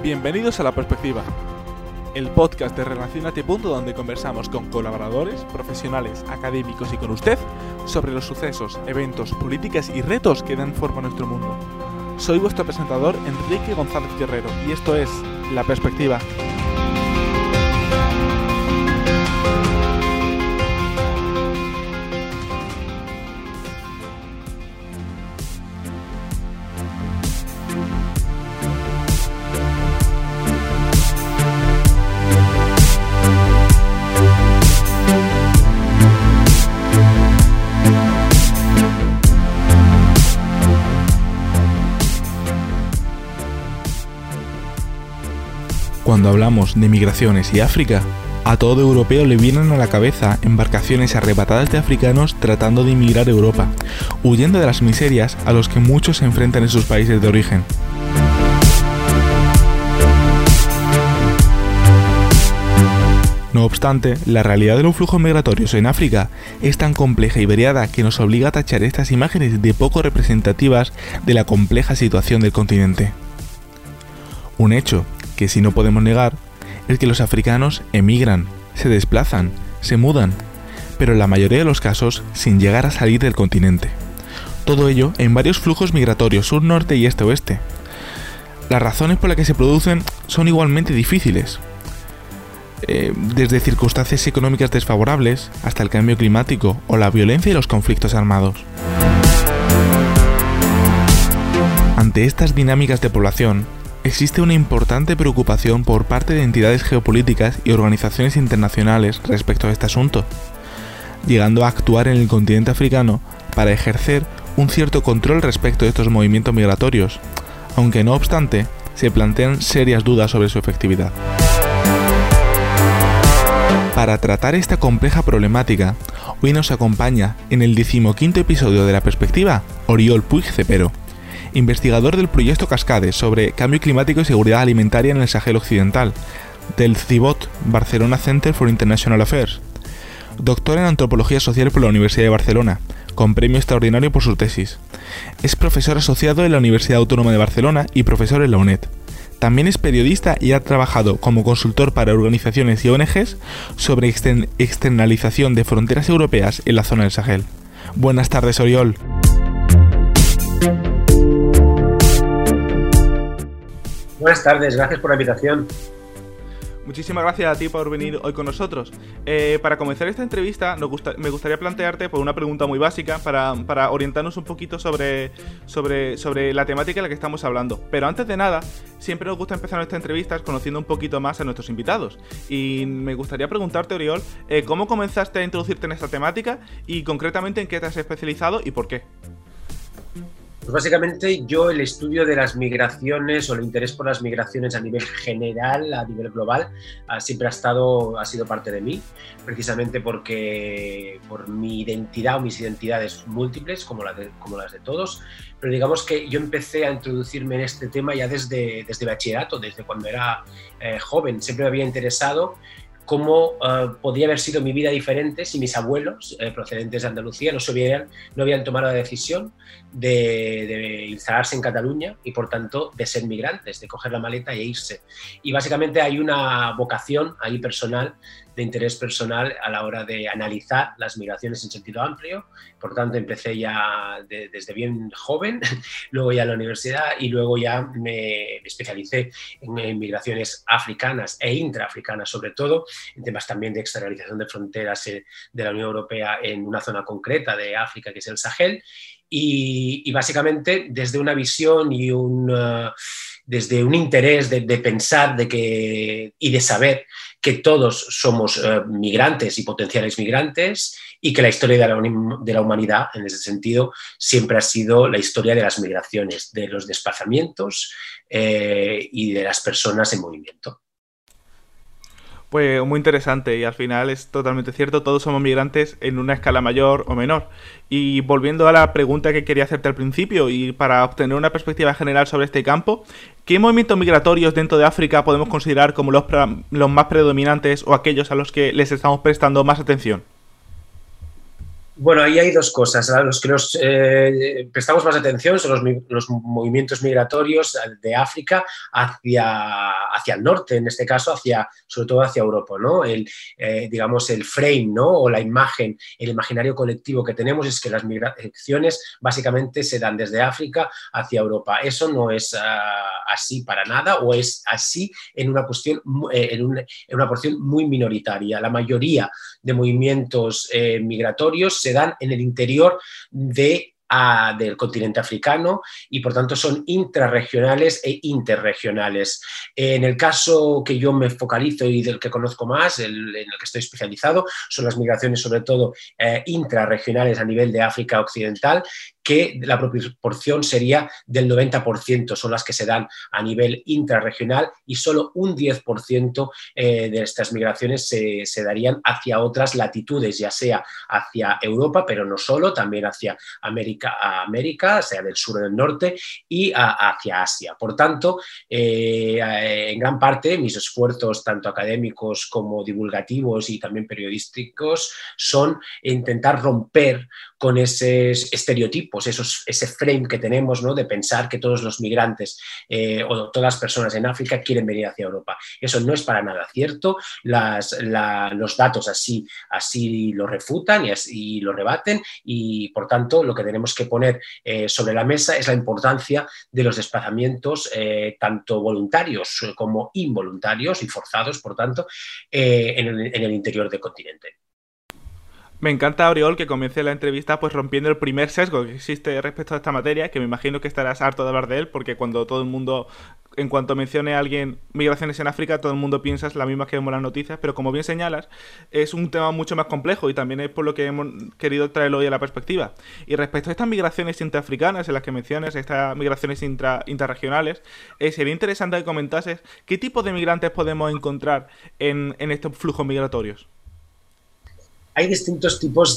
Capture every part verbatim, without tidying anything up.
Bienvenidos a La Perspectiva, el podcast de Relacionate Punto donde conversamos con colaboradores, profesionales, académicos y con usted sobre los sucesos, eventos, políticas y retos que dan forma a nuestro mundo. Soy vuestro presentador Enrique González Guerrero y esto es La Perspectiva. Cuando hablamos de migraciones y África, a todo europeo le vienen a la cabeza embarcaciones arrebatadas de africanos tratando de emigrar a Europa, huyendo de las miserias a los que muchos se enfrentan en sus países de origen. No obstante, la realidad de los flujos migratorios en África es tan compleja y variada que nos obliga a tachar estas imágenes de poco representativas de la compleja situación del continente. Un hecho que si no podemos negar es que los africanos emigran, se desplazan, se mudan, pero en la mayoría de los casos sin llegar a salir del continente. Todo ello en varios flujos migratorios sur, norte y este-oeste. Las razones por las que se producen son igualmente difíciles, eh, desde circunstancias económicas desfavorables hasta el cambio climático o la violencia y los conflictos armados. Ante estas dinámicas de población, existe una importante preocupación por parte de entidades geopolíticas y organizaciones internacionales respecto a este asunto, llegando a actuar en el continente africano para ejercer un cierto control respecto de estos movimientos migratorios, aunque no obstante se plantean serias dudas sobre su efectividad. Para tratar esta compleja problemática, hoy nos acompaña en el decimoquinto episodio de La Perspectiva, Oriol Puig Cepero, investigador del proyecto Cascades sobre cambio climático y seguridad alimentaria en el Sahel Occidental, del CIBOT, Barcelona Center for International Affairs, doctor en Antropología Social por la Universidad de Barcelona, con premio extraordinario por su tesis. Es profesor asociado en la Universidad Autónoma de Barcelona y profesor en la UNED. También es periodista y ha trabajado como consultor para organizaciones y O N Ges sobre extern- externalización de fronteras europeas en la zona del Sahel. Buenas tardes, Oriol. Buenas tardes, gracias por la invitación. Muchísimas gracias a ti por venir hoy con nosotros. Eh, para comenzar esta entrevista, nos gusta, me gustaría plantearte por una pregunta muy básica para, para orientarnos un poquito sobre, sobre, sobre la temática de la que estamos hablando. Pero antes de nada, siempre nos gusta empezar nuestras entrevistas conociendo un poquito más a nuestros invitados. Y me gustaría preguntarte, Oriol, eh, ¿cómo comenzaste a introducirte en esta temática y concretamente en qué te has especializado y por qué? Pues básicamente yo el estudio de las migraciones o el interés por las migraciones a nivel general, a nivel global, siempre ha estado, ha sido parte de mí, precisamente porque por mi identidad o mis identidades múltiples, como, la de, como las de todos, pero digamos que yo empecé a introducirme en este tema ya desde, desde bachillerato, desde cuando era eh, joven. Siempre me había interesado cómo uh, podía haber sido mi vida diferente si mis abuelos, eh, procedentes de Andalucía, no, se hubieran, no habían tomado la decisión de, de instalarse en Cataluña y, por tanto, de ser migrantes, de coger la maleta e irse. Y básicamente hay una vocación ahí personal, de interés personal a la hora de analizar las migraciones en sentido amplio. Por tanto, empecé ya de, desde bien joven, luego ya en la universidad y luego ya me, me especialicé en, en migraciones africanas e intraafricanas, sobre todo, en temas también de externalización de fronteras de la Unión Europea en una zona concreta de África, que es el Sahel, y, y básicamente desde una visión y un, uh, desde un interés de, de pensar de que, y de saber que todos somos uh, migrantes y potenciales migrantes y que la historia de la, de la humanidad, en ese sentido, siempre ha sido la historia de las migraciones, de los desplazamientos eh, y de las personas en movimiento. Pues muy interesante y al final es totalmente cierto, todos somos migrantes en una escala mayor o menor. Y volviendo a la pregunta que quería hacerte al principio y para obtener una perspectiva general sobre este campo, ¿qué movimientos migratorios dentro de África podemos considerar como los, los más predominantes o aquellos a los que les estamos prestando más atención? Bueno, ahí hay dos cosas. A los que nos eh, prestamos más atención son los, los, movimientos migratorios de África hacia, hacia el norte, en este caso, hacia, sobre todo hacia Europa, ¿no? El, eh, digamos, el frame, ¿no? O la imagen, el imaginario colectivo que tenemos es que las migraciones básicamente se dan desde África hacia Europa. Eso no es uh, así para nada, o es así en una cuestión, en una, en una porción muy minoritaria. La mayoría de movimientos eh, migratorios se dan en el interior de A, del continente africano y por tanto son intrarregionales e interregionales. En el caso que yo me focalizo y del que conozco más, el, en el que estoy especializado, son las migraciones sobre todo eh, intrarregionales a nivel de África Occidental, que la proporción sería del noventa por ciento, son las que se dan a nivel intrarregional y solo un diez por ciento eh, de estas migraciones se, se darían hacia otras latitudes, ya sea hacia Europa, pero no solo, también hacia América, a América, sea del sur o del norte, y a, hacia Asia. Por tanto, eh, en gran parte mis esfuerzos, tanto académicos como divulgativos y también periodísticos, son intentar romper con esos estereotipos, esos, ese frame que tenemos, ¿no? De pensar que todos los migrantes eh, o todas las personas en África quieren venir hacia Europa. Eso no es para nada cierto. Las, la, los datos así, así lo refutan y, así, y lo rebaten y, por tanto, lo que tenemos que poner eh, sobre la mesa es la importancia de los desplazamientos, eh, tanto voluntarios como involuntarios y forzados, por tanto, eh, en, el, en el interior del continente. Me encanta, Oriol, que comience la entrevista pues rompiendo el primer sesgo que existe respecto a esta materia, que me imagino que estarás harto de hablar de él, porque cuando todo el mundo, en cuanto mencione a alguien migraciones en África, todo el mundo piensa la misma que vemos en las noticias, pero como bien señalas, es un tema mucho más complejo y también es por lo que hemos querido traerlo hoy a la perspectiva. Y respecto a estas migraciones intraafricanas, en las que mencionas, estas migraciones intra, intrarregionales, eh, sería interesante que comentases qué tipo de migrantes podemos encontrar en, en estos flujos migratorios. Hay distintos tipos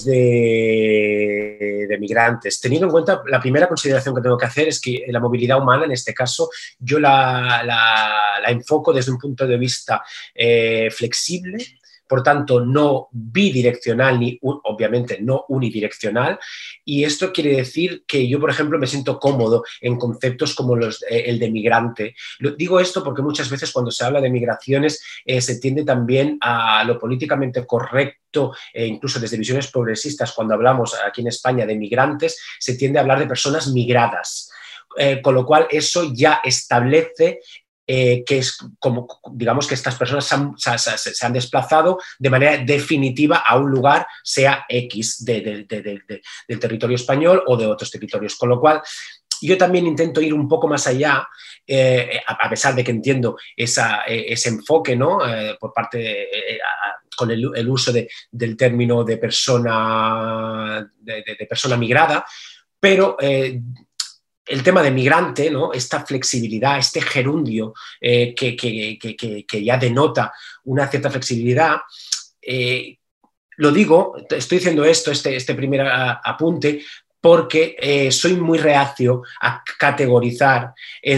de, de migrantes. Teniendo en cuenta, la primera consideración que tengo que hacer es que la movilidad humana, en este caso, yo la, la, la enfoco desde un punto de vista eh, flexible, por tanto, no bidireccional ni, obviamente, no unidireccional. Y esto quiere decir que yo, por ejemplo, me siento cómodo en conceptos como los, eh, el de migrante. Lo, digo esto porque muchas veces cuando se habla de migraciones eh, se tiende también a lo políticamente correcto, e incluso desde visiones progresistas, cuando hablamos aquí en España de migrantes, se tiende a hablar de personas migradas. Eh, con lo cual, eso ya establece Eh, que es como, digamos, que estas personas se han, se, se han desplazado de manera definitiva a un lugar, sea X de, de, de, de, de, del territorio español o de otros territorios. Con lo cual, yo también intento ir un poco más allá, eh, a, a pesar de que entiendo esa, eh, ese enfoque, ¿no? Eh, por parte de, eh, a, con el, el uso de, del término de persona, de, de, de persona migrada, pero eh, el tema de migrante, ¿no? Esta flexibilidad, este gerundio eh, que, que, que, que ya denota una cierta flexibilidad, eh, lo digo, estoy diciendo esto, este, este primer apunte, porque eh, soy muy reacio a categorizar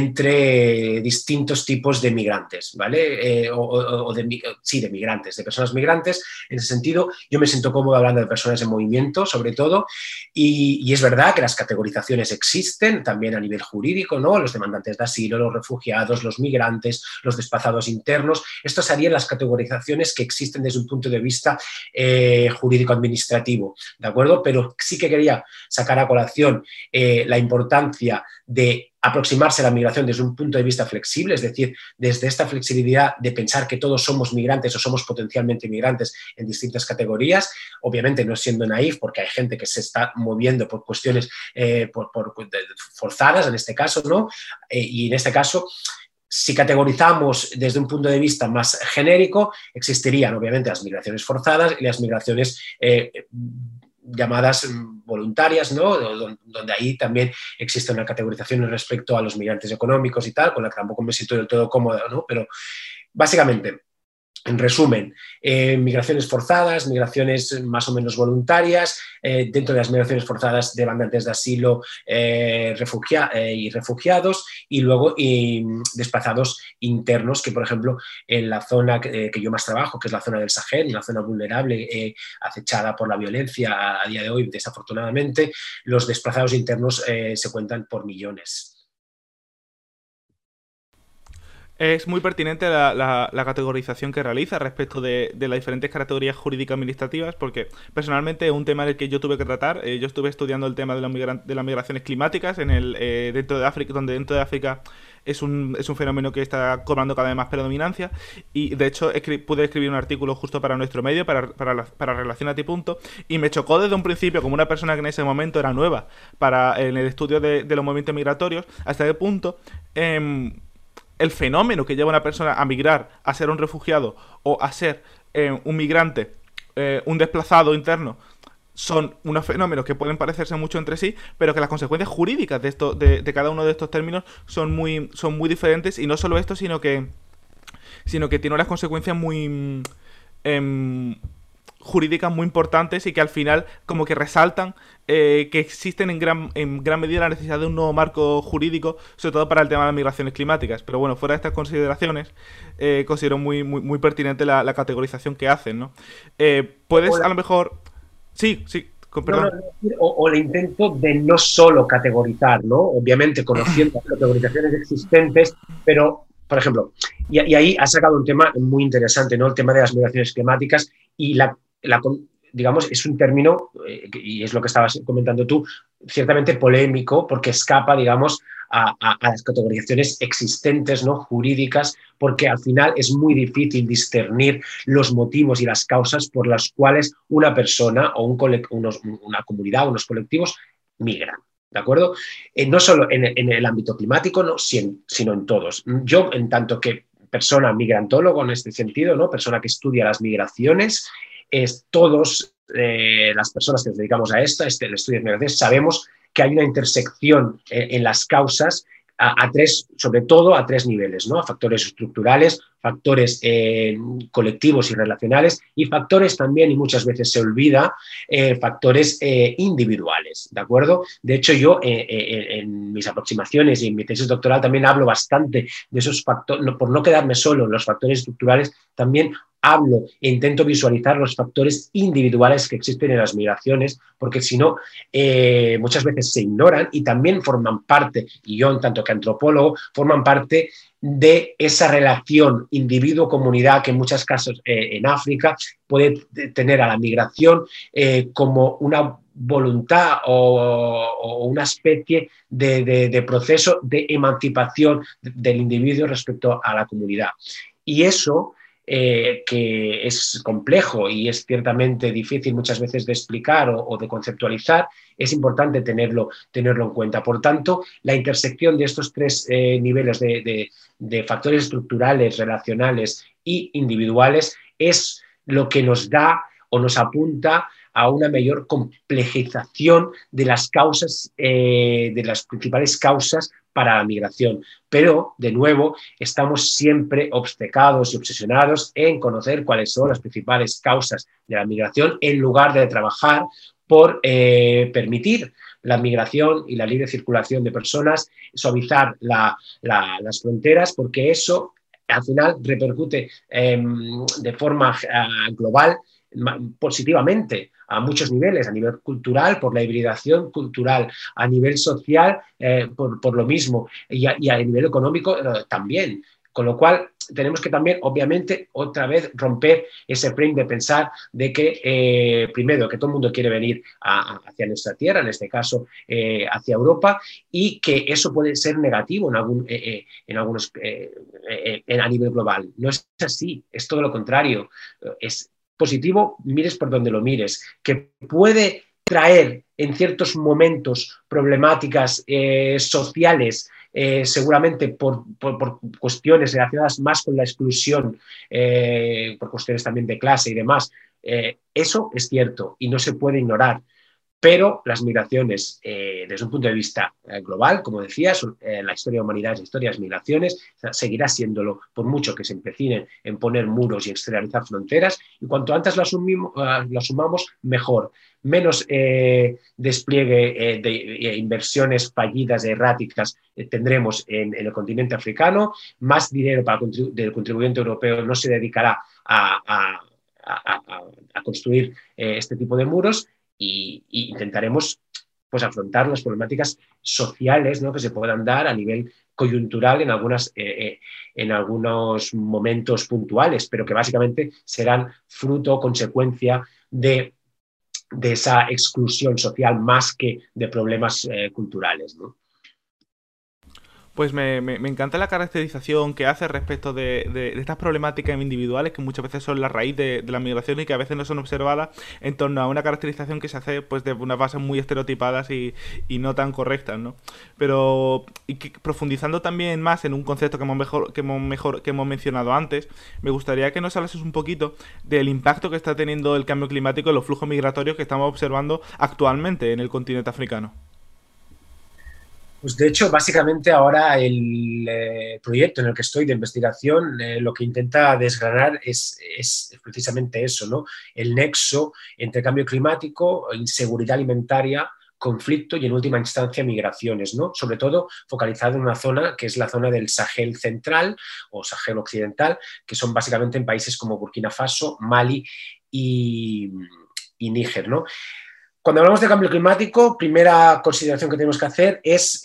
entre distintos tipos de migrantes, ¿vale? Eh, o, o de, sí, de migrantes, de personas migrantes. En ese sentido, yo me siento cómodo hablando de personas en movimiento, sobre todo, y, y es verdad que las categorizaciones existen también a nivel jurídico, ¿no? Los demandantes de asilo, los refugiados, los migrantes, los desplazados internos. Estas serían las categorizaciones que existen desde un punto de vista eh, jurídico-administrativo, ¿de acuerdo? Pero sí que quería sacar a colación eh, la importancia de aproximarse a la migración desde un punto de vista flexible, es decir, desde esta flexibilidad de pensar que todos somos migrantes o somos potencialmente migrantes en distintas categorías, obviamente no siendo naif, porque hay gente que se está moviendo por cuestiones eh, por, por, forzadas, en este caso, ¿no? Eh, y en este caso, si categorizamos desde un punto de vista más genérico, existirían obviamente las migraciones forzadas y las migraciones eh, llamadas voluntarias, ¿no? Donde ahí también existe una categorización respecto a los migrantes económicos y tal, con la que tampoco me siento del todo cómodo, ¿no? Pero básicamente En resumen, eh, migraciones forzadas, migraciones más o menos voluntarias, eh, dentro de las migraciones forzadas demandantes de asilo eh, refugia eh, y refugiados, y luego y, desplazados internos, que por ejemplo en la zona que, que yo más trabajo, que es la zona del Sahel, una zona vulnerable, eh, acechada por la violencia a, a día de hoy, desafortunadamente, los desplazados internos eh, se cuentan por millones. Es muy pertinente la, la, la categorización que realiza respecto de, de las diferentes categorías jurídicas administrativas, porque personalmente es un tema en el que yo tuve que tratar. Eh, yo estuve estudiando el tema de, la migran de las migraciones climáticas en el, eh, dentro de África, donde dentro de África es un, es un fenómeno que está cobrando cada vez más predominancia, y de hecho escri pude escribir un artículo justo para nuestro medio, para, para, la, para Relacionate y Punto, y me chocó desde un principio, como una persona que en ese momento era nueva para en el estudio de, de los movimientos migratorios, hasta qué punto eh, el fenómeno que lleva a una persona a migrar, a ser un refugiado o a ser eh, un migrante, eh, un desplazado interno, son unos fenómenos que pueden parecerse mucho entre sí, pero que las consecuencias jurídicas de, esto, de, de cada uno de estos términos son muy, son muy diferentes, y no solo esto, sino que, sino que tiene unas consecuencias muy... Eh, jurídicas muy importantes, y que al final como que resaltan eh, que existen en gran, en gran medida la necesidad de un nuevo marco jurídico, sobre todo para el tema de las migraciones climáticas. Pero bueno, fuera de estas consideraciones, eh, considero muy, muy, muy pertinente la, la categorización que hacen, ¿no? Eh, puedes a lo mejor... Sí, sí, con No, perdón. no, o, o el intento de no solo categorizar, ¿no? Obviamente conociendo las categorizaciones existentes, pero, por ejemplo, y, y ahí has sacado un tema muy interesante, ¿no? El tema de las migraciones climáticas y la, la digamos, es un término, eh, y es lo que estabas comentando tú, ciertamente polémico, porque escapa, digamos, a, a, a las categorizaciones existentes, ¿no? Jurídicas, porque al final es muy difícil discernir los motivos y las causas por las cuales una persona o un unos, una comunidad o unos colectivos migran. ¿De acuerdo? Eh, no solo en, en el ámbito climático, no, sino en todos. Yo, en tanto que persona migrantólogo en este sentido, ¿no? Persona que estudia las migraciones, es todos eh, las personas que nos dedicamos a esto, este, el estudio de migraciones, sabemos que hay una intersección eh, en las causas a, a tres, sobre todo a tres niveles, ¿no? A factores estructurales, factores eh, colectivos y relacionales, y factores también, y muchas veces se olvida, eh, factores eh, individuales, ¿de acuerdo? De hecho, yo eh, eh, en mis aproximaciones y en mi tesis doctoral también hablo bastante de esos factores, no, por no quedarme solo en los factores estructurales, también hablo e intento visualizar los factores individuales que existen en las migraciones, porque si no, eh, muchas veces se ignoran y también forman parte, y yo en tanto que antropólogo, forman parte de esa relación individuo-comunidad que en muchos casos eh, en África puede tener a la migración eh, como una voluntad o, o una especie de, de, de proceso de emancipación del individuo respecto a la comunidad. Y eso... Eh, que es complejo y es ciertamente difícil muchas veces de explicar o, o de conceptualizar, es importante tenerlo, tenerlo en cuenta. Por tanto, la intersección de estos tres eh, niveles de, de, de factores estructurales, relacionales e individuales es lo que nos da o nos apunta a una mayor complejización de las causas, eh, de las principales causas para la migración. Pero, de nuevo, estamos siempre obcecados y obsesionados en conocer cuáles son las principales causas de la migración en lugar de trabajar por eh, permitir la migración y la libre circulación de personas, suavizar la, la, las fronteras, porque eso al final repercute eh, de forma uh, global positivamente a muchos niveles, a nivel cultural, por la hibridación cultural, a nivel social, eh, por, por lo mismo, y a, y a nivel económico eh, también. Con lo cual, tenemos que también, obviamente, otra vez romper ese frame de pensar de que, eh, primero, que todo el mundo quiere venir a, a, hacia nuestra tierra, en este caso, eh, hacia Europa, y que eso puede ser negativo en, algún, eh, eh, en algunos, eh, eh, a nivel global. No es así, es todo lo contrario. Es positivo, mires por donde lo mires, que puede traer en ciertos momentos problemáticas eh, sociales, eh, seguramente por, por, por cuestiones relacionadas más con la exclusión, eh, por cuestiones también de clase y demás. Eh, eso es cierto y no se puede ignorar. pero las migraciones, eh, desde un punto de vista eh, global, como decía, son, eh, la historia de la humanidad es la historia de las migraciones, o sea, seguirá siéndolo por mucho que se empecinen en poner muros y externalizar fronteras, y cuanto antes lo, asumimos, uh, lo asumamos, mejor. Menos eh, despliegue eh, de eh, inversiones fallidas e erráticas eh, tendremos en, en el continente africano, más dinero para el contribu del contribuyente europeo no se dedicará a, a, a, a, a construir eh, este tipo de muros, y, y intentaremos pues, afrontar las problemáticas sociales, ¿no?, que se puedan dar a nivel coyuntural en, algunas, eh, eh, en algunos momentos puntuales, pero que básicamente serán fruto o consecuencia de, de esa exclusión social más que de problemas eh, culturales, ¿no? Pues me, me, me encanta la caracterización que hace respecto de, de, de estas problemáticas individuales que muchas veces son la raíz de, de la migración y que a veces no son observadas en torno a una caracterización que se hace pues de unas bases muy estereotipadas y, y no tan correctas, ¿no? Pero y que, profundizando también más en un concepto que hemos, mejor, que, hemos mejor, que hemos mencionado antes, me gustaría que nos hablases un poquito del impacto que está teniendo el cambio climático en los flujos migratorios que estamos observando actualmente en el continente africano. Pues de hecho, básicamente ahora el eh, proyecto en el que estoy de investigación eh, lo que intenta desgranar es, es precisamente eso, ¿no? El nexo entre cambio climático, inseguridad alimentaria, conflicto y en última instancia migraciones, ¿no? Sobre todo focalizado en una zona que es la zona del Sahel central o Sahel occidental, que son básicamente en países como Burkina Faso, Mali y, y Níger, ¿no? Cuando hablamos de cambio climático, primera consideración que tenemos que hacer es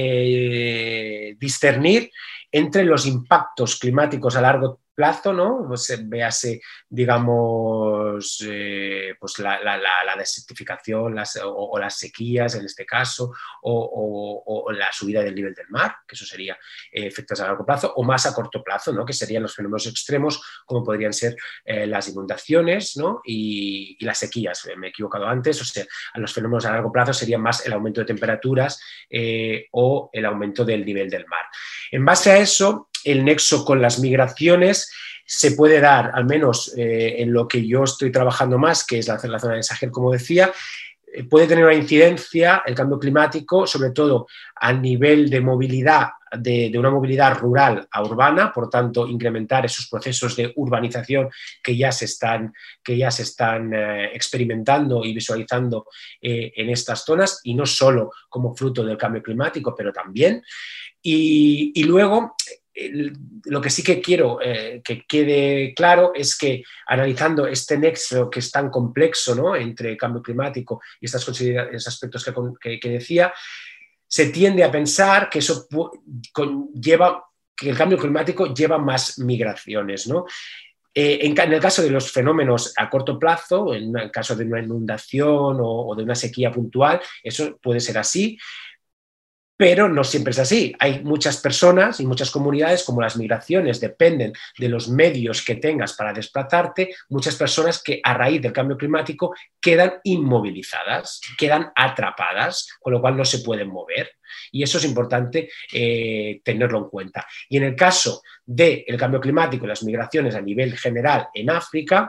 eh, discernir entre los impactos climáticos a largo plazo, ¿no? Pues, véase, digamos, eh, pues la, la, la, la desertificación las, o, o las sequías en este caso, o, o, o la subida del nivel del mar, que eso sería eh, efectos a largo plazo, o más a corto plazo, ¿no?, que serían los fenómenos extremos, como podrían ser eh, las inundaciones, ¿no?, y, y las sequías. Me he equivocado antes, o sea, a los fenómenos a largo plazo serían más el aumento de temperaturas eh, o el aumento del nivel del mar. En base a eso, el nexo con las migraciones se puede dar, al menos eh, en lo que yo estoy trabajando más, que es la, la zona del Sahel, como decía, eh, puede tener una incidencia el cambio climático, sobre todo a nivel de movilidad, de, de una movilidad rural a urbana, por tanto, incrementar esos procesos de urbanización que ya se están, que ya se están eh, experimentando y visualizando eh, en estas zonas, y no solo como fruto del cambio climático, pero también. Y, y luego, el, lo que sí que quiero eh, que quede claro es que analizando este nexo que es tan complejo, ¿no?, entre cambio climático y estos aspectos que, que, que decía, se tiende a pensar que eso conlleva, que el cambio climático lleva más migraciones, ¿no? Eh, en, en el caso de los fenómenos a corto plazo, en el caso de una inundación o, o de una sequía puntual, eso puede ser así. Pero no siempre es así. Hay muchas personas y muchas comunidades, como las migraciones dependen de los medios que tengas para desplazarte, muchas personas que a raíz del cambio climático quedan inmovilizadas, quedan atrapadas, con lo cual no se pueden mover. Y eso es importante eh, tenerlo en cuenta. Y en el caso del cambio climático y las migraciones a nivel general en África,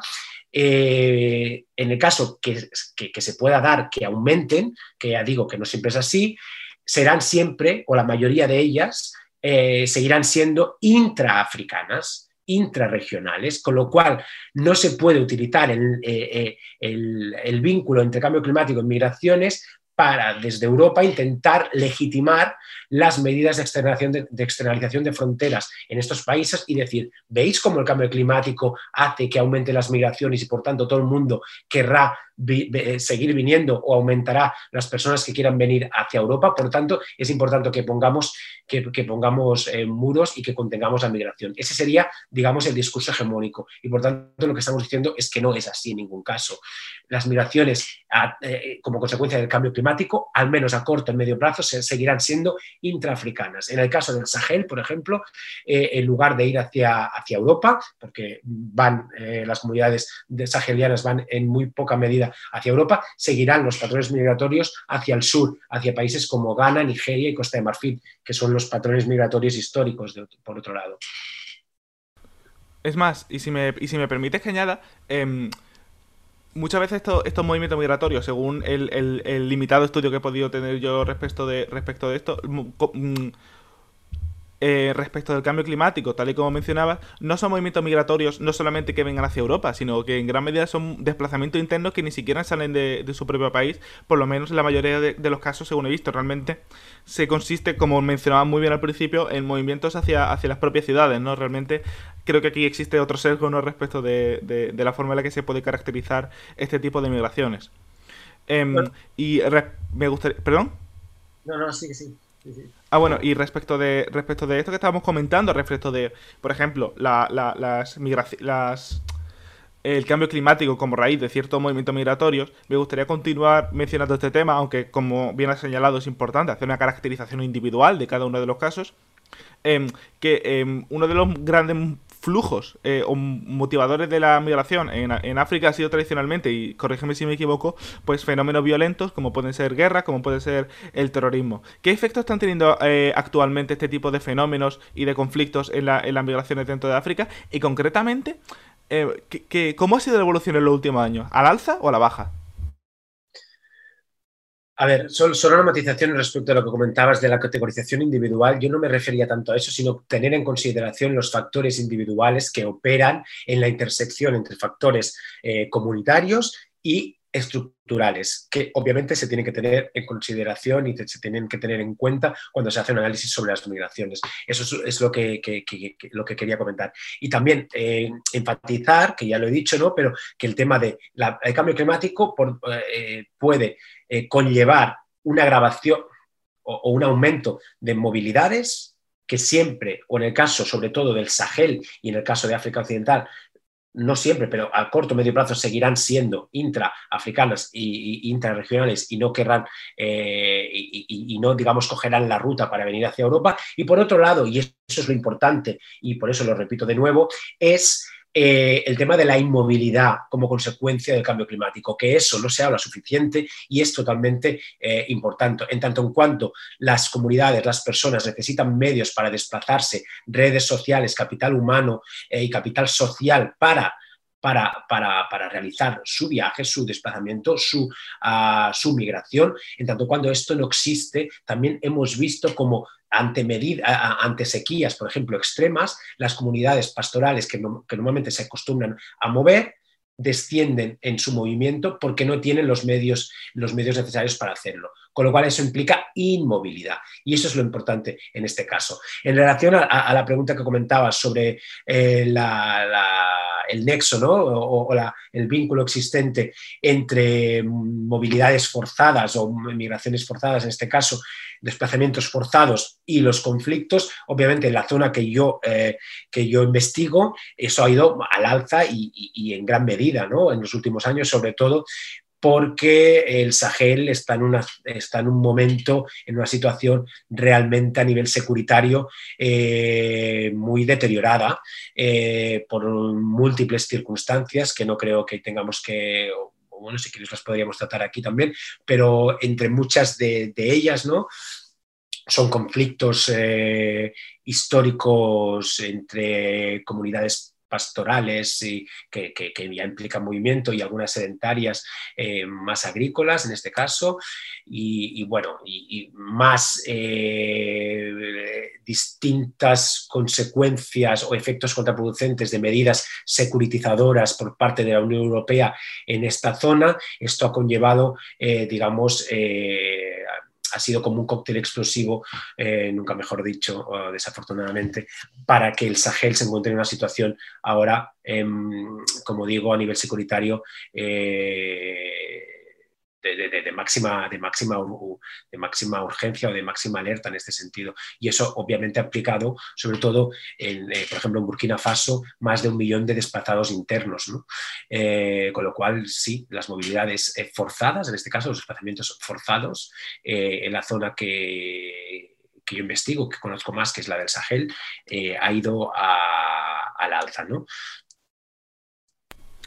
eh, en el caso que, que, que se pueda dar que aumenten, que ya digo que no siempre es así, serán siempre, o la mayoría de ellas, eh, seguirán siendo intraafricanas, intrarregionales, con lo cual no se puede utilizar el, eh, el, el vínculo entre cambio climático y migraciones para, desde Europa, intentar legitimar las medidas de externalización de, de externalización de fronteras en estos países y decir, ¿veis cómo el cambio climático hace que aumenten las migraciones y por tanto todo el mundo querrá vi, vi, seguir viniendo o aumentará las personas que quieran venir hacia Europa? Por tanto, es importante que pongamos, que, que pongamos eh, muros y que contengamos la migración. Ese sería, digamos, el discurso hegemónico y por tanto lo que estamos diciendo es que no es así en ningún caso. Las migraciones, a, eh, como consecuencia del cambio climático, al menos a corto y medio plazo, se, seguirán siendo intraafricanas. En el caso del Sahel, por ejemplo, eh, en lugar de ir hacia, hacia Europa, porque van eh, las comunidades de sahelianas van en muy poca medida hacia Europa, seguirán los patrones migratorios hacia el sur, hacia países como Ghana, Nigeria y Costa de Marfil, que son los patrones migratorios históricos, de, por otro lado. Es más, y si me, y si me permites que añada, eh, muchas veces esto- estos movimientos migratorios, según el, el- el limitado estudio que he podido tener yo respecto de, respecto de esto, mu- co- mm, eh, respecto del cambio climático, tal y como mencionabas, no son movimientos migratorios no solamente que vengan hacia Europa, sino que en gran medida son desplazamientos internos que ni siquiera salen de, de su propio país, por lo menos en la mayoría de, de los casos, según he visto. Realmente se consiste, como mencionaba muy bien al principio, en movimientos hacia, hacia las propias ciudades, ¿no? Realmente creo que aquí existe otro sesgo, ¿no?, respecto de, de, de la forma en la que se puede caracterizar este tipo de migraciones. Em, Bueno, y re- me gustaría... ¿Perdón? no, no, sí, que sí. Sí, sí. Ah, bueno, y respecto de respecto de esto que estábamos comentando, respecto de, por ejemplo, la, la- las migraciones, las el cambio climático como raíz de ciertos movimientos migratorios, me gustaría continuar mencionando este tema, aunque como bien ha señalado es importante hacer una caracterización individual de cada uno de los casos, eh, que eh, uno de los grandes flujos eh, o motivadores de la migración en, en África ha sido tradicionalmente, y corrígeme si me equivoco, pues fenómenos violentos como pueden ser guerras, como puede ser el terrorismo. ¿Qué efectos están teniendo eh, actualmente este tipo de fenómenos y de conflictos en, la, en las migraciones dentro de África? Y concretamente, eh, ¿qué, qué, ¿cómo ha sido la evolución en los últimos años? ¿Al alza o a la baja? A ver, solo, solo una matización respecto a lo que comentabas de la categorización individual. Yo no me refería tanto a eso, sino tener en consideración los factores individuales que operan en la intersección entre factores eh, comunitarios y estructurales, que obviamente se tienen que tener en consideración y se tienen que tener en cuenta cuando se hace un análisis sobre las migraciones. Eso es, es lo, que, que, que, que, lo que quería comentar. Y también eh, enfatizar, que ya lo he dicho, ¿no?, pero que el tema del de cambio climático por, eh, puede eh, conllevar una agravación o, o un aumento de movilidades que siempre, o en el caso sobre todo del Sahel y en el caso de África Occidental, no siempre, pero a corto o medio plazo seguirán siendo intraafricanas e intrarregionales y no querrán eh, y, y, y no, digamos, cogerán la ruta para venir hacia Europa. Y por otro lado, y eso es lo importante, y por eso lo repito de nuevo, es eh, el tema de la inmovilidad como consecuencia del cambio climático, que eso no se habla suficiente y es totalmente eh, importante. En tanto en cuanto las comunidades, las personas necesitan medios para desplazarse, redes sociales, capital humano eh, y capital social para para, para, para, realizar su viaje, su desplazamiento, su, uh, su migración. En tanto cuando esto no existe, también hemos visto como ante, medida, ante sequías, por ejemplo, extremas, las comunidades pastorales que, no, que normalmente se acostumbran a mover descienden en su movimiento porque no tienen los medios, los medios necesarios para hacerlo. Con lo cual eso implica inmovilidad. Y eso es lo importante en este caso. En relación a, a la pregunta que comentabas sobre eh, la, la, el nexo, ¿no?, o, o la, el vínculo existente entre movilidades forzadas o migraciones forzadas, en este caso, desplazamientos forzados y los conflictos, obviamente en la zona que yo, eh, que yo investigo, eso ha ido al alza y, y, y en gran medida, ¿no?, en los últimos años, sobre todo porque el Sahel está en, una, está en un momento, en una situación realmente a nivel securitario eh, muy deteriorada eh, por múltiples circunstancias que no creo que tengamos que, o bueno, si quieres las podríamos tratar aquí también, pero entre muchas de, de ellas, ¿no?, son conflictos eh, históricos entre comunidades pastorales y que, que, que ya implican movimiento y algunas sedentarias eh, más agrícolas en este caso y, y bueno y, y más eh, distintas consecuencias o efectos contraproducentes de medidas securitizadoras por parte de la Unión Europea en esta zona. Esto ha conllevado eh, digamos eh, ha sido como un cóctel explosivo, eh, nunca mejor dicho, uh, desafortunadamente, para que el Sahel se encuentre en una situación ahora, eh, como digo, a nivel securitario, eh, de, de, de, máxima, de, máxima, de máxima urgencia o de máxima alerta en este sentido. Y eso obviamente ha aplicado, sobre todo, en, eh, por ejemplo, en Burkina Faso, más de un millón de desplazados internos, ¿no? Eh, con lo cual, sí, las movilidades eh, forzadas, en este caso, los desplazamientos forzados eh, en la zona que, que yo investigo, que conozco más, que es la del Sahel, eh, ha ido a, a la alza, ¿no?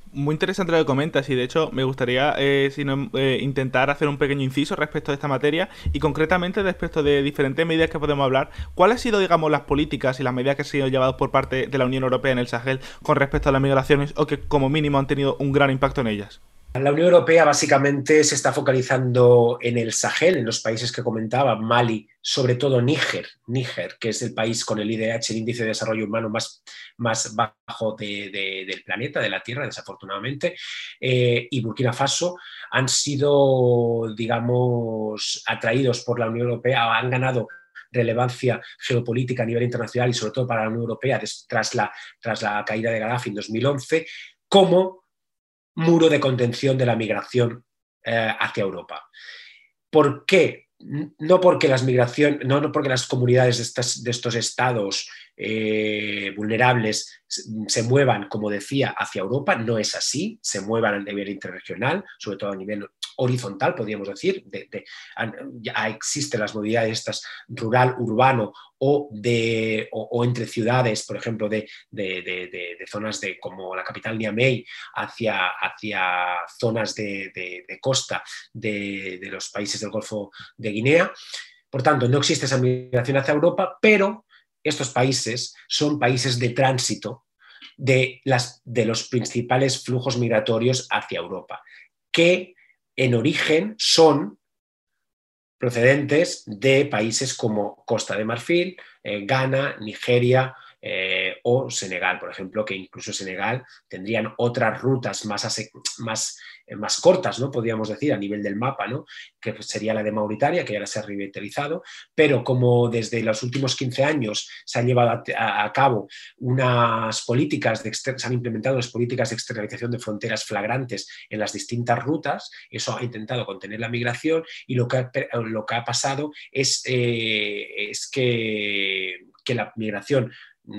Muy interesante lo que comentas y de hecho me gustaría eh, si no, eh, intentar hacer un pequeño inciso respecto de esta materia y concretamente respecto de diferentes medidas que podemos hablar. ¿Cuáles han sido, digamos, las políticas y las medidas que han sido llevadas por parte de la Unión Europea en el Sahel con respecto a las migraciones o que como mínimo han tenido un gran impacto en ellas? La Unión Europea básicamente se está focalizando en el Sahel, en los países que comentaba, Mali, sobre todo Níger, Níger, que es el país con el I D H, el índice de desarrollo humano más, más bajo de, de, del planeta, de la Tierra, desafortunadamente, eh, y Burkina Faso han sido, digamos, atraídos por la Unión Europea, han ganado relevancia geopolítica a nivel internacional y sobre todo para la Unión Europea tras la, tras la caída de Gaddafi en dos mil once, como muro de contención de la migración eh, hacia Europa. ¿Por qué? No porque las migraciones, no, no porque las comunidades de, estas, de estos estados eh, vulnerables se muevan, como decía, hacia Europa, no es así, se muevan a nivel interregional, sobre todo a nivel horizontal, podríamos decir, de, de, ya existen las movilidades estas rural, urbano o, de, o, o entre ciudades, por ejemplo, de, de, de, de, de zonas de, como la capital Niamey hacia, hacia zonas de, de, de costa de, de los países del Golfo de Guinea. Por tanto, no existe esa migración hacia Europa, pero estos países son países de tránsito de, las, de los principales flujos migratorios hacia Europa, que en origen son procedentes de países como Costa de Marfil, eh, Ghana, Nigeria eh, o Senegal, por ejemplo, que incluso Senegal tendrían otras rutas más, más, eh, más cortas, ¿no? Podríamos decir, a nivel del mapa, ¿no? Que sería la de Mauritania, que ya se ha revitalizado, pero como desde los últimos quince años se han llevado a, a, a cabo unas políticas, de se han implementado unas políticas de externalización de fronteras flagrantes en las distintas rutas, eso ha intentado contener la migración y lo que ha, lo que ha pasado es, eh, es que, que la migración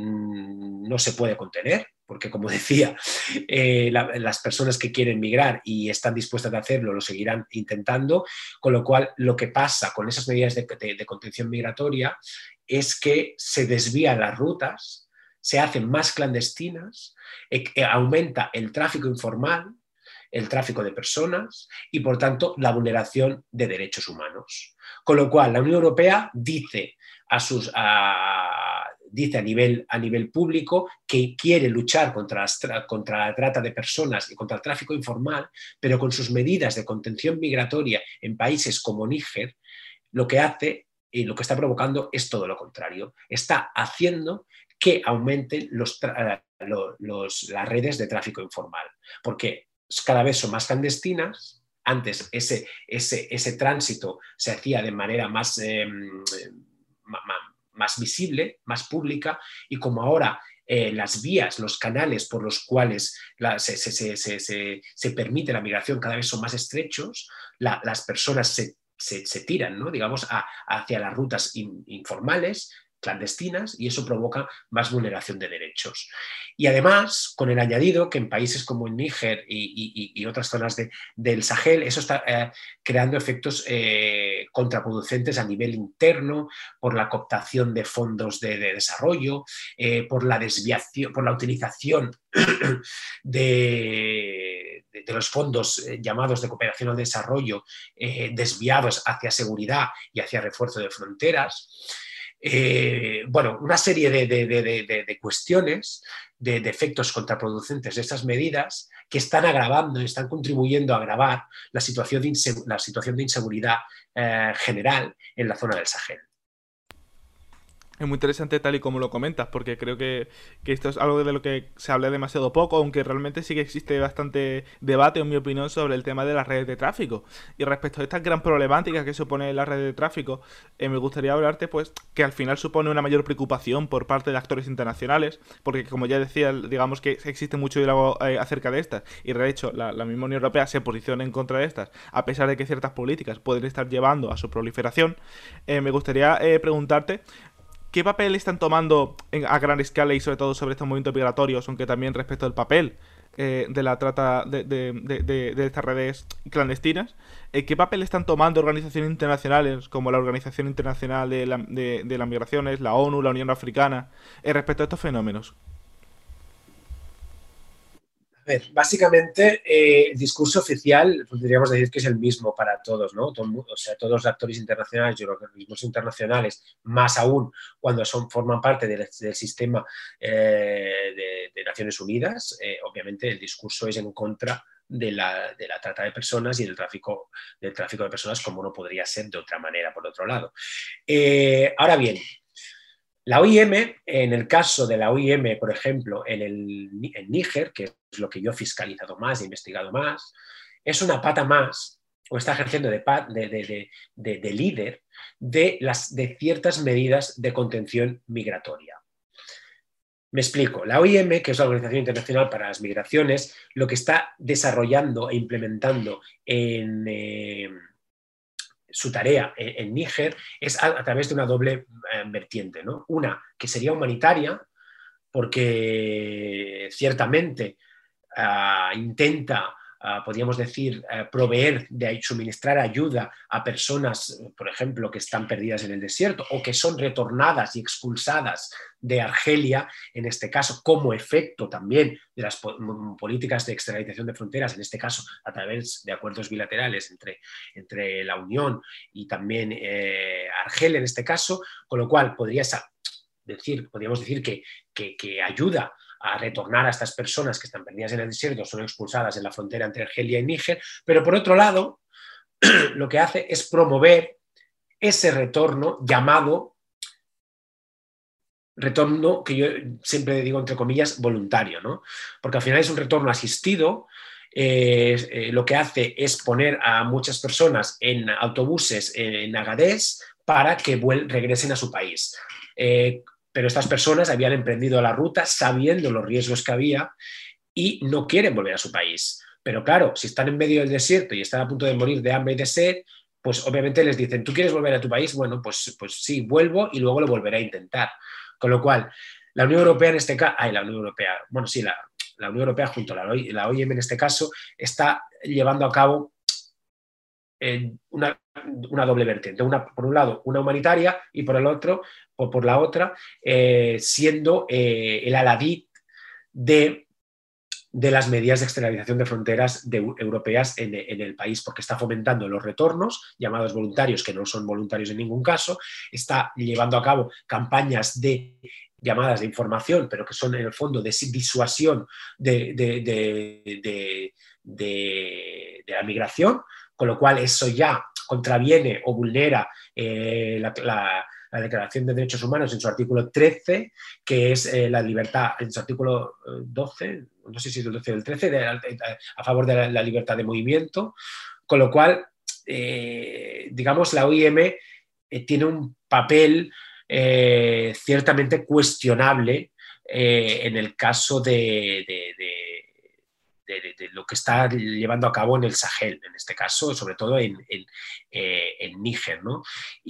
no se puede contener, porque como decía, eh, la, las personas que quieren migrar y están dispuestas a hacerlo lo seguirán intentando, con lo cual lo que pasa con esas medidas de, de, de contención migratoria es que se desvían las rutas, se hacen más clandestinas, eh, eh, aumenta el tráfico informal, el tráfico de personas y por tanto la vulneración de derechos humanos. Con lo cual la Unión Europea dice a sus... A, dice a nivel, a nivel público que quiere luchar contra, las, contra la trata de personas y contra el tráfico informal, pero con sus medidas de contención migratoria en países como Níger, lo que hace y lo que está provocando es todo lo contrario. Está haciendo que aumenten los, los, los, las redes de tráfico informal, porque cada vez son más clandestinas. Antes ese, ese, ese tránsito se hacía de manera más... Eh, más más visible, más pública, y como ahora eh, las vías, los canales por los cuales la, se, se, se, se, se permite la migración cada vez son más estrechos, la, las personas se, se, se tiran, ¿no? digamos, a, hacia las rutas in, informales, clandestinas, y eso provoca más vulneración de derechos. Y además, con el añadido que en países como en Níger y, y, y otras zonas de, del Sahel, eso está eh, creando efectos eh, contraproducentes a nivel interno, por la cooptación de fondos de, de desarrollo, eh, por la desviación, por la utilización de, de, de los fondos eh, llamados de cooperación al desarrollo eh, desviados hacia seguridad y hacia refuerzo de fronteras. Eh, bueno, una serie de, de, de, de, de cuestiones, de, de efectos contraproducentes de estas medidas que están agravando y están contribuyendo a agravar la situación de, la situación de inseguridad eh, general en la zona del Sahel. Es muy interesante tal y como lo comentas, porque creo que, que esto es algo de lo que se habla demasiado poco, aunque realmente sí que existe bastante debate, en mi opinión, sobre el tema de las redes de tráfico. Y respecto a esta gran problemática que supone las redes de tráfico, eh, me gustaría hablarte, pues, que al final supone una mayor preocupación por parte de actores internacionales, porque como ya decía, digamos que existe mucho diálogo eh, acerca de estas, y de hecho la, la misma Unión Europea se posiciona en contra de estas, a pesar de que ciertas políticas pueden estar llevando a su proliferación. Eh, me gustaría eh, preguntarte ¿qué papel están tomando en, a gran escala y sobre todo sobre estos movimientos migratorios, aunque también respecto al papel eh, de la trata de, de, de, de, de estas redes clandestinas? Eh, ¿Qué papel están tomando organizaciones internacionales como la Organización Internacional de, la, de, de las Migraciones, la ONU, la Unión Africana, eh, respecto a estos fenómenos? ver, básicamente eh, el discurso oficial podríamos decir que es el mismo para todos, ¿no? Todo, o sea, todos los actores internacionales y organismos internacionales, más aún cuando son, forman parte del, del sistema eh, de, de Naciones Unidas, eh, obviamente el discurso es en contra de la, de la trata de personas y del tráfico, del tráfico de personas, como no podría ser de otra manera, por otro lado. Eh, ahora bien, la O I M, en el caso de la O I M, por ejemplo, en, el, en Níger, que es lo que yo he fiscalizado más, he investigado más, es una pata más, o está ejerciendo de, de, de, de, de líder de, las, de ciertas medidas de contención migratoria. Me explico. La O I M, que es la Organización Internacional para las Migraciones, lo que está desarrollando e implementando en... Eh, su tarea en Níger es a, a través de una doble eh, vertiente, ¿no? Una que sería humanitaria, porque ciertamente uh, intenta, uh, podríamos decir, uh, proveer, de suministrar ayuda a personas, por ejemplo, que están perdidas en el desierto o que son retornadas y expulsadas de Argelia, en este caso, como efecto también de las po políticas de externalización de fronteras, en este caso a través de acuerdos bilaterales entre, entre la Unión y también eh, Argelia, en este caso, con lo cual podría decir, podríamos decir que, que, que ayuda a retornar a estas personas que están perdidas en el desierto, son expulsadas en la frontera entre Argelia y Níger, pero por otro lado, lo que hace es promover ese retorno llamado retorno, que yo siempre digo entre comillas, voluntario, ¿no? Porque al final es un retorno asistido. Eh, eh, lo que hace es poner a muchas personas en autobuses en Agadez para que regresen a su país. Eh, pero estas personas habían emprendido la ruta sabiendo los riesgos que había y no quieren volver a su país. Pero claro, si están en medio del desierto y están a punto de morir de hambre y de sed, pues obviamente les dicen, ¿tú quieres volver a tu país? Bueno, pues, pues sí, vuelvo y luego lo volveré a intentar. Con lo cual, la Unión Europea en este caso, ay, la Unión Europea, bueno, sí, la, la Unión Europea junto a la, la O I M en este caso, está llevando a cabo eh, una, una doble vertiente. Una, por un lado, una humanitaria y por el otro, o por la otra, eh, siendo eh, el aladí de, de las medidas de externalización de fronteras de, europeas en, en el país, porque está fomentando los retornos, llamados voluntarios, que no son voluntarios en ningún caso, está llevando a cabo campañas de llamadas de información, pero que son en el fondo de disuasión de, de, de, de, de, de la migración, con lo cual eso ya contraviene o vulnera eh, la, la, la Declaración de Derechos Humanos en su artículo trece, que es eh, la libertad, en su artículo doce, no sé si es el doce o el trece, de, a, a favor de la, la libertad de movimiento, con lo cual, eh, digamos, la O I M eh, tiene un papel eh, ciertamente cuestionable eh, en el caso de, de, de De, de, de lo que está llevando a cabo en el Sahel, en este caso, sobre todo en, en, eh, en Níger, ¿no?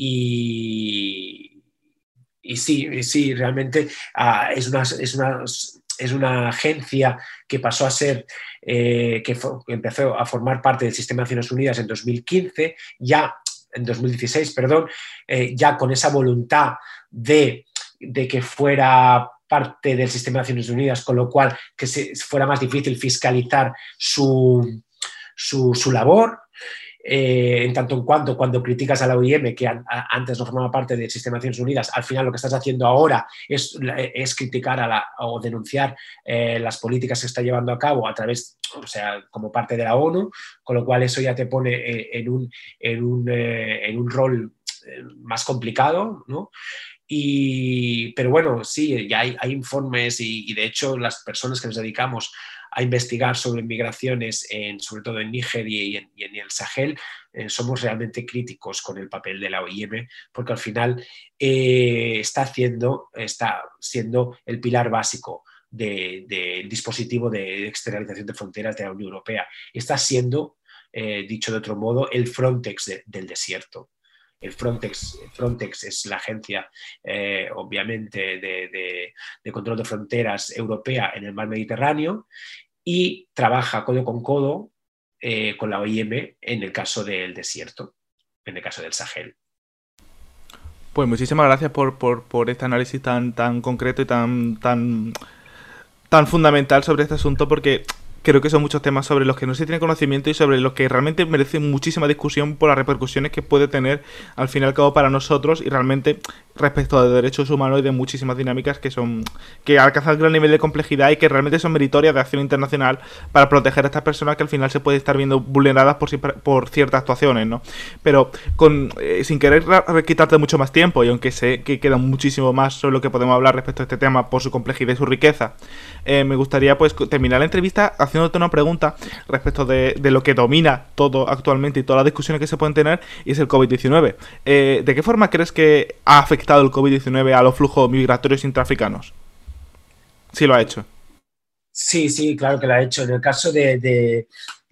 Y, y sí, sí, realmente ah, es, una, es, una, es una agencia que pasó a ser, eh, que, fue, que empezó a formar parte del sistema de Naciones Unidas en dos mil quince, ya en dos mil dieciséis, perdón, eh, ya con esa voluntad de, de que fuera parte del sistema de Naciones Unidas, con lo cual que se, fuera más difícil fiscalizar su, su, su labor, eh, en tanto en cuanto cuando criticas a la O I M, que a, a, antes no formaba parte del sistema de Naciones Unidas, al final lo que estás haciendo ahora es, es criticar a la, o denunciar eh, las políticas que está llevando a cabo a través, o sea, como parte de la ONU, con lo cual eso ya te pone eh, en, un, en, un, eh, en un rol eh, más complicado, ¿no? Y, pero bueno, sí, ya hay, hay informes y, y de hecho las personas que nos dedicamos a investigar sobre migraciones, en, sobre todo en Níger y en, y en el Sahel, eh, somos realmente críticos con el papel de la O I M, porque al final eh, está, haciendo, está siendo el pilar básico del de, de dispositivo de externalización de fronteras de la Unión Europea. Está siendo, eh, dicho de otro modo, el Frontex de, del desierto. El Frontex, Frontex es la agencia, eh, obviamente, de, de, de control de fronteras europea en el mar Mediterráneo y trabaja codo con codo eh, con la O I M en el caso del desierto, en el caso del Sahel. Pues muchísimas gracias por, por, por este análisis tan, tan concreto y tan, tan, tan fundamental sobre este asunto, porque creo que son muchos temas sobre los que no se tiene conocimiento y sobre los que realmente merecen muchísima discusión por las repercusiones que puede tener al fin y al cabo para nosotros y realmente respecto de derechos humanos y de muchísimas dinámicas que son que alcanzan gran nivel de complejidad y que realmente son meritorias de acción internacional para proteger a estas personas que al final se pueden estar viendo vulneradas por, por ciertas actuaciones, ¿no? Pero con eh, sin querer quitarte mucho más tiempo, y aunque sé que queda muchísimo más sobre lo que podemos hablar respecto a este tema por su complejidad y su riqueza, eh, me gustaría pues terminar la entrevista haciéndote una pregunta respecto de, de lo que domina todo actualmente y todas las discusiones que se pueden tener, y es el covid diecinueve. Eh, ¿De qué forma crees que ha afectado el covid diecinueve a los flujos migratorios intraafricanos? Sí lo ha hecho. Sí, sí, claro que lo ha hecho. En el caso de, de,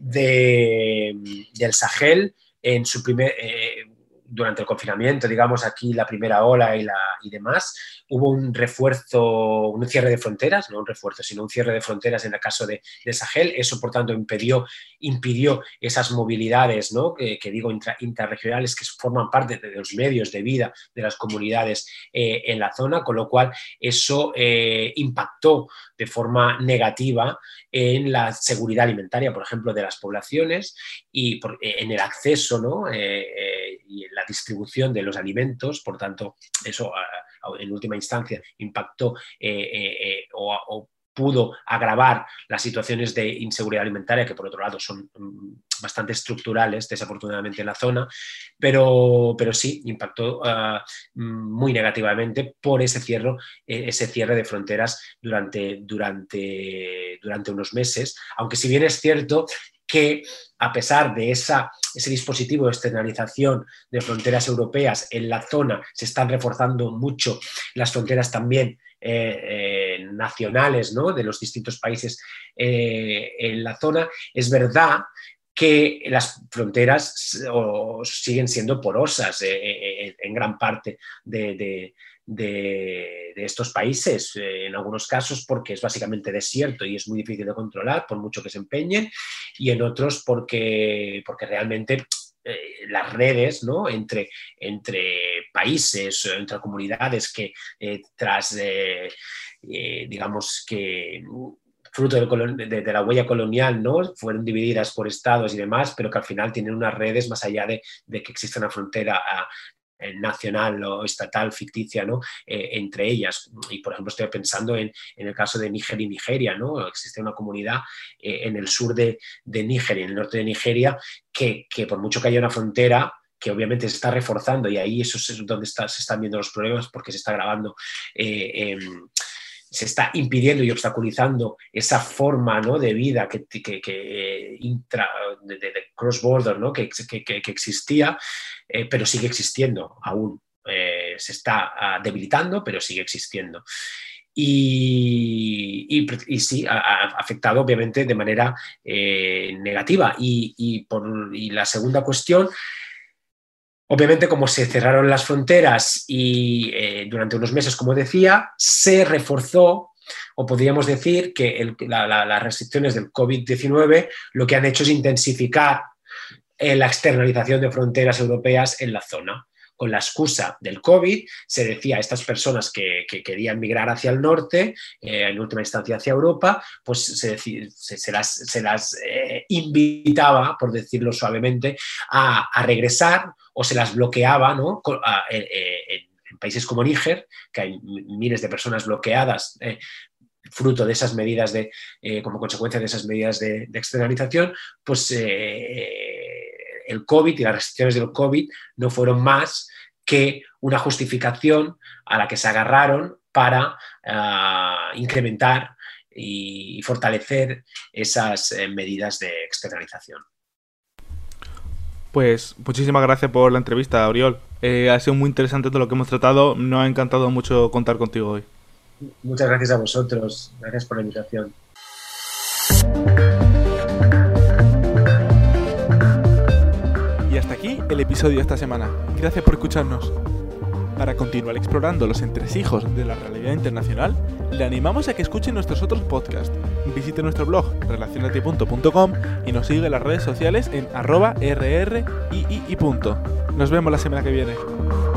de del Sahel, en su primer, eh, durante el confinamiento, digamos aquí la primera ola y, la, y demás, hubo un refuerzo, un cierre de fronteras, no un refuerzo, sino un cierre de fronteras en el caso de, de Sahel. Eso, por tanto, impidió, impidió esas movilidades, ¿no? que, que digo, intra, intrarregionales, que forman parte de los medios de vida de las comunidades eh, en la zona, con lo cual eso eh, impactó de forma negativa en la seguridad alimentaria, por ejemplo, de las poblaciones y por, eh, en el acceso, ¿no? eh, eh, y en la distribución de los alimentos. Por tanto, eso en última instancia impactó eh, eh, o, o pudo agravar las situaciones de inseguridad alimentaria, que por otro lado son bastante estructurales, desafortunadamente, en la zona, pero, pero sí impactó uh, muy negativamente por ese cierre, ese cierre de fronteras durante, durante, durante unos meses, aunque si bien es cierto que a pesar de esa, ese dispositivo de externalización de fronteras europeas en la zona, se están reforzando mucho las fronteras también eh, eh, nacionales, ¿no? de los distintos países eh, en la zona. Es verdad que las fronteras o, siguen siendo porosas eh, eh, en gran parte de, de, de, de estos países, eh, en algunos casos porque es básicamente desierto y es muy difícil de controlar por mucho que se empeñen, y en otros porque, porque realmente eh, las redes, ¿no? entre, entre países, entre comunidades que eh, tras, eh, eh, digamos que fruto de, de, de la huella colonial, ¿no? fueron divididas por estados y demás, pero que al final tienen unas redes más allá de, de que exista una frontera a, nacional o estatal ficticia, ¿no? eh, entre ellas. Y por ejemplo estoy pensando en, en el caso de Níger y Nigeria, ¿no? Existe una comunidad eh, en el sur de, de Níger y en el norte de Nigeria que, que por mucho que haya una frontera que obviamente se está reforzando, y ahí eso es donde está, se están viendo los problemas, porque se está agravando eh, eh, se está impidiendo y obstaculizando esa forma, ¿no? de vida que, que, que intra, de, de cross-border, ¿no? que, que, que existía, eh, pero sigue existiendo aún. Eh, se está uh, debilitando, pero sigue existiendo. Y, y, y sí, ha, ha afectado obviamente de manera eh, negativa. Y, y, por, y la segunda cuestión, obviamente, como se cerraron las fronteras y eh, durante unos meses, como decía, se reforzó, o podríamos decir que el, la, la, las restricciones del covid diecinueve lo que han hecho es intensificar eh, la externalización de fronteras europeas en la zona. Con la excusa del COVID, se decía a estas personas que, que querían migrar hacia el norte, eh, en última instancia hacia Europa, pues se, se, se las, se las eh, invitaba, por decirlo suavemente, a, a regresar, o se las bloqueaba, ¿no? a, a, en, en países como Níger, que hay miles de personas bloqueadas, eh, fruto de esas medidas, de, eh, como consecuencia de esas medidas de, de externalización, pues eh, el COVID y las restricciones del COVID no fueron más que una justificación a la que se agarraron para uh, incrementar y fortalecer esas eh, medidas de externalización. Pues muchísimas gracias por la entrevista, Oriol. Eh, ha sido muy interesante todo lo que hemos tratado. Nos ha encantado mucho contar contigo hoy. Muchas gracias a vosotros. Gracias por la invitación. Y hasta aquí el episodio de esta semana. Gracias por escucharnos. Para continuar explorando los entresijos de la realidad internacional, le animamos a que escuche nuestros otros podcasts. Visite nuestro blog relacionate punto com y nos sigue en las redes sociales en arroba rrii. Nos vemos la semana que viene.